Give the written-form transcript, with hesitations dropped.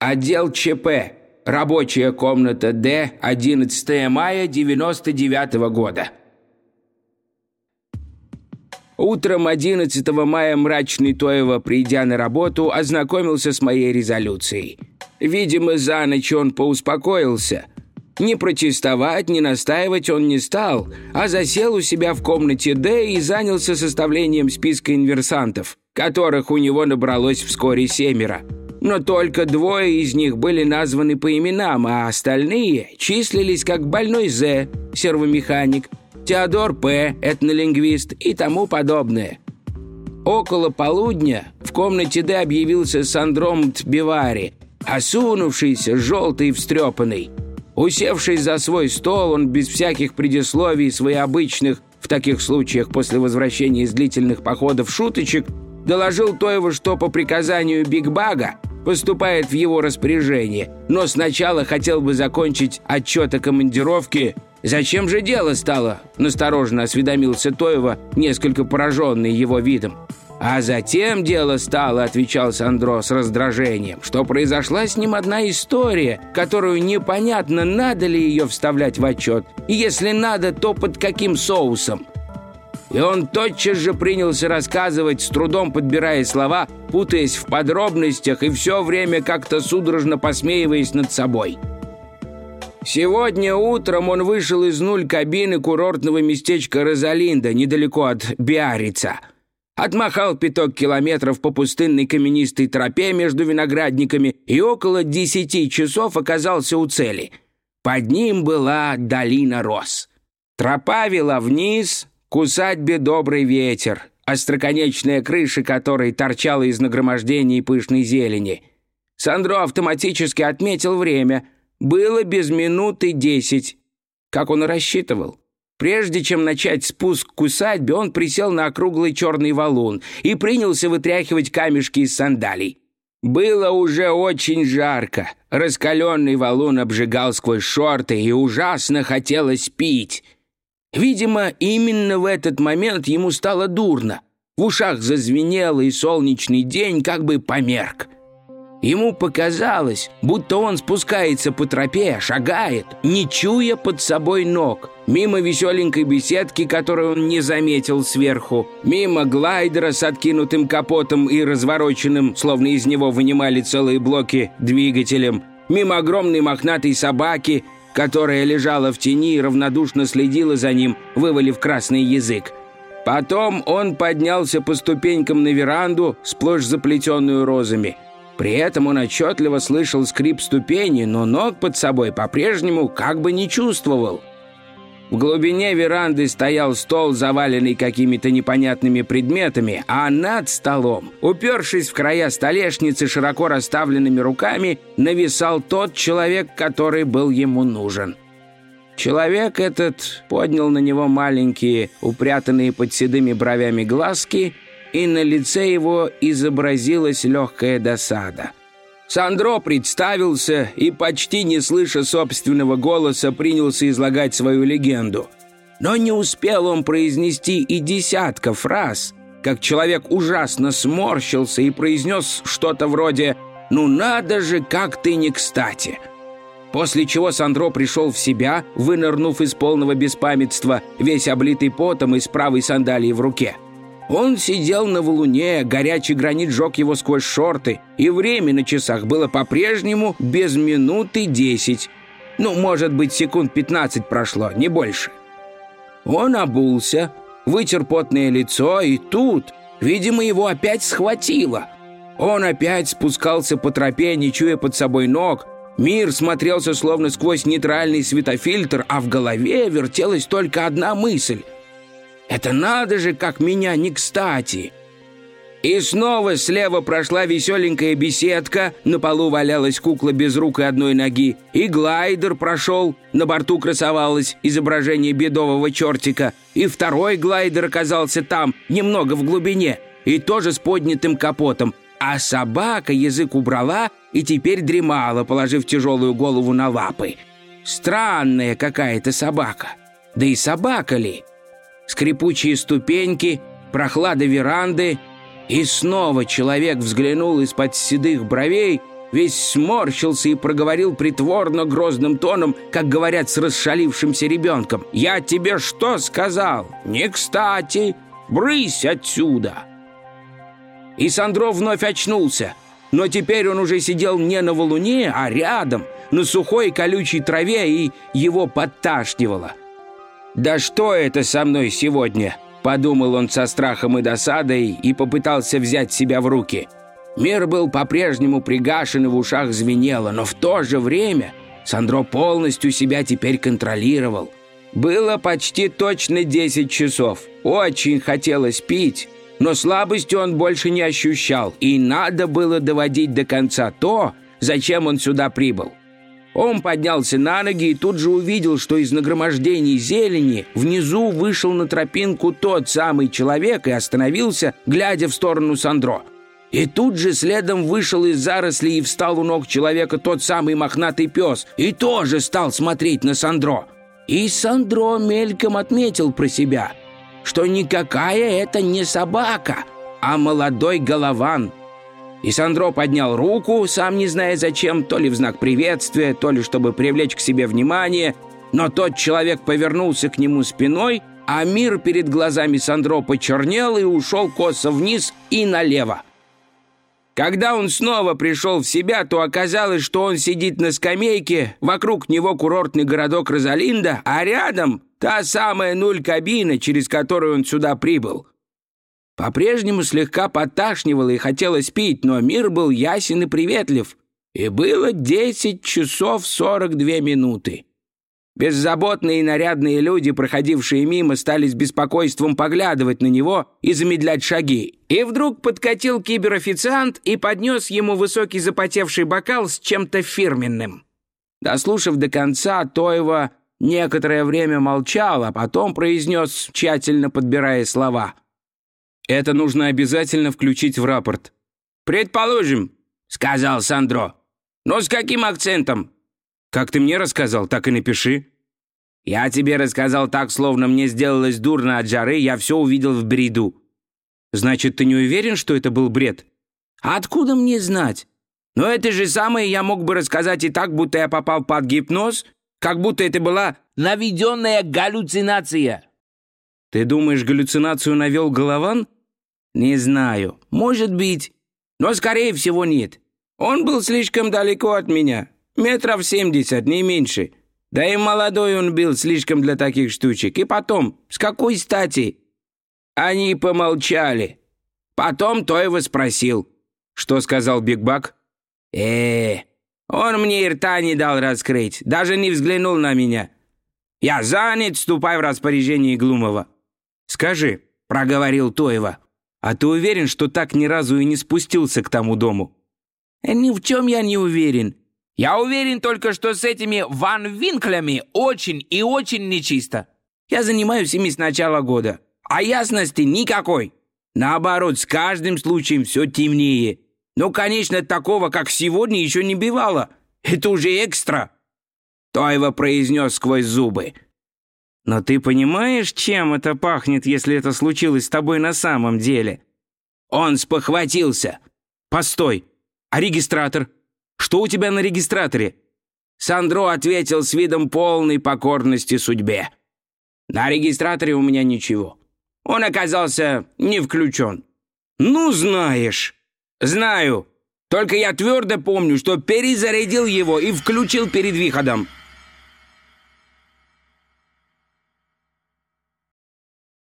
Отдел ЧП. Рабочая комната Д. 11 мая 99-го года. Утром 11 мая мрачный Тоева, придя на работу, ознакомился с моей резолюцией. Видимо, за ночь он поуспокоился. Ни протестовать, ни настаивать он не стал, а засел у себя в комнате Д и занялся составлением списка инверсантов, которых у него набралось вскоре 7. Но только 2 из них были названы по именам, а остальные числились как больной З, сервомеханик, Теодор П, этнолингвист и тому подобное. Около полудня в комнате Д объявился Сандром Тбивари, осунувшийся, желтый и встрепанный. Усевшись за свой стол, он без всяких предисловий своеобычных, в таких случаях после возвращения из длительных походов шуточек, доложил Тоеву, что по приказанию Биг Бага поступает в его распоряжение, но сначала хотел бы закончить отчет о командировке. «Зачем же дело стало?» – настороженно осведомился Тоева, несколько пораженный его видом. «А затем дело стало», – отвечал Сандро с раздражением, «что произошла с ним одна история, которую непонятно, надо ли ее вставлять в отчет, и если надо, то под каким соусом». И он тотчас же принялся рассказывать, с трудом подбирая слова, путаясь в подробностях и все время как-то судорожно посмеиваясь над собой. Сегодня утром он вышел из кабины курортного местечка Розалинда, недалеко от Биаррица. Отмахал 5 километров по пустынной каменистой тропе между виноградниками и около 10 часов оказался у цели. Под ним была долина роз. Тропа вела вниз к усадьбе «Добрый ветер», остроконечная крыша которой торчала из нагромождений пышной зелени. Сандро автоматически отметил время. Было без минуты 10, как он и рассчитывал. Прежде чем начать спуск к усадьбе, он присел на округлый черный валун и принялся вытряхивать камешки из сандалий. Было уже очень жарко. Раскаленный валун обжигал сквозь шорты, и ужасно хотелось пить. Видимо, именно в этот момент ему стало дурно. В ушах зазвенело, и солнечный день как бы померк. Ему показалось, будто он спускается по тропе, шагает, не чуя под собой ног. Мимо веселенькой беседки, которую он не заметил сверху, мимо глайдера с откинутым капотом и развороченным, словно из него вынимали целые блоки, двигателем, мимо огромной мохнатой собаки, которая лежала в тени и равнодушно следила за ним, вывалив красный язык. Потом он поднялся по ступенькам на веранду, сплошь заплетенную розами. При этом он отчетливо слышал скрип ступеней, но ног под собой по-прежнему как бы не чувствовал. В глубине веранды стоял стол, заваленный какими-то непонятными предметами, а над столом, упершись в края столешницы широко расставленными руками, нависал тот человек, который был ему нужен. Человек этот поднял на него маленькие, упрятанные под седыми бровями глазки, и на лице его изобразилась легкая досада. Сандро представился и, почти не слыша собственного голоса, принялся излагать свою легенду. Но не успел он произнести и десятка фраз, как человек ужасно сморщился и произнес что-то вроде «Ну надо же, как ты не кстати!». После чего Сандро пришел в себя, вынырнув из полного беспамятства, весь облитый потом и с правой сандалией в руке. Он сидел на валуне, горячий гранит жег его сквозь шорты, и время на часах было по-прежнему без минуты 10. Ну, может быть, секунд 15 прошло, не больше. Он обулся, вытер потное лицо, и тут, видимо, его опять схватило. Он опять спускался по тропе, не чуя под собой ног. Мир смотрелся словно сквозь нейтральный светофильтр, а в голове вертелась только одна мысль. «Это надо же, как меня не кстати!» И снова слева прошла веселенькая беседка, на полу валялась кукла без рук и одной ноги, и глайдер прошел, на борту красовалось изображение бедового чертика, и второй глайдер оказался там, немного в глубине, и тоже с поднятым капотом, а собака язык убрала и теперь дремала, положив тяжелую голову на лапы. Странная какая-то собака. Да и собака ли? Скрипучие ступеньки, прохлада веранды, и снова человек взглянул из-под седых бровей, весь сморщился и проговорил притворно грозным тоном, как говорят с расшалившимся ребенком: «Я тебе что сказал? Не кстати! Брысь отсюда!» И Сандро вновь очнулся, но теперь он уже сидел не на валуне, а рядом, на сухой колючей траве, и его подташнивало. «Да что это со мной сегодня?» – подумал он со страхом и досадой и попытался взять себя в руки. Мир был по-прежнему пригашен и в ушах звенело, но в то же время Сандро полностью себя теперь контролировал. Было почти точно 10 часов. Очень хотелось пить, но слабости он больше не ощущал, и надо было доводить до конца то, зачем он сюда прибыл. Он поднялся на ноги и тут же увидел, что из нагромождений зелени внизу вышел на тропинку тот самый человек и остановился, глядя в сторону Сандро. И тут же следом вышел из зарослей и встал у ног человека тот самый мохнатый пес и тоже стал смотреть на Сандро. И Сандро мельком отметил про себя, что никакая это не собака, а молодой голован. И Сандро поднял руку, сам не зная зачем, то ли в знак приветствия, то ли чтобы привлечь к себе внимание, но тот человек повернулся к нему спиной, а мир перед глазами Сандро почернел и ушел косо вниз и налево. Когда он снова пришел в себя, то оказалось, что он сидит на скамейке, вокруг него курортный городок Розалинда, а рядом та самая нуль-кабина, через которую он сюда прибыл. По-прежнему слегка подташнивало и хотелось пить, но мир был ясен и приветлив, и было 10 часов 42 минуты. Беззаботные и нарядные люди, проходившие мимо, стали с беспокойством поглядывать на него и замедлять шаги. И вдруг подкатил киберофициант и поднес ему высокий запотевший бокал с чем-то фирменным. Дослушав до конца, Тойва некоторое время молчал, а потом произнес, тщательно подбирая слова: «Это нужно обязательно включить в рапорт». «Предположим», — сказал Сандро. «Но с каким акцентом?» «Как ты мне рассказал, так и напиши». «Я тебе рассказал так, словно мне сделалось дурно от жары, я все увидел в бреду». «Значит, ты не уверен, что это был бред?» «Откуда мне знать? Но это же самое я мог бы рассказать и так, будто я попал под гипноз, как будто это была наведенная галлюцинация». «Ты думаешь, галлюцинацию навел Голован?» «Не знаю. Может быть. Но, скорее всего, нет. Он был слишком далеко от меня. 70 метров, не меньше. Да и молодой он был слишком для таких штучек. И потом, с какой стати?» Они помолчали. Потом Тойва спросил. «Что сказал Биг Бак?» Он мне и рта не дал раскрыть. Даже не взглянул на меня. «Я занят, ступай в распоряжение Глумова». «Скажи», — проговорил Тойва, «а ты уверен, что так ни разу и не спустился к тому дому?» «Ни в чем я не уверен. Я уверен только, что с этими Ван Винклями очень и очень нечисто. Я занимаюсь ими с начала года, а ясности никакой. Наоборот, с каждым случаем все темнее. Ну, конечно, такого, как сегодня, еще не бывало. Это уже экстра», — Тойва произнес сквозь зубы. «Но ты понимаешь, чем это пахнет, если это случилось с тобой на самом деле?» Он спохватился. «Постой, а регистратор? Что у тебя на регистраторе?» Сандро ответил с видом полной покорности судьбе. «На регистраторе у меня ничего. Он оказался не включен». «Ну, знаешь». «Знаю. Только я твердо помню, что перезарядил его и включил перед выходом.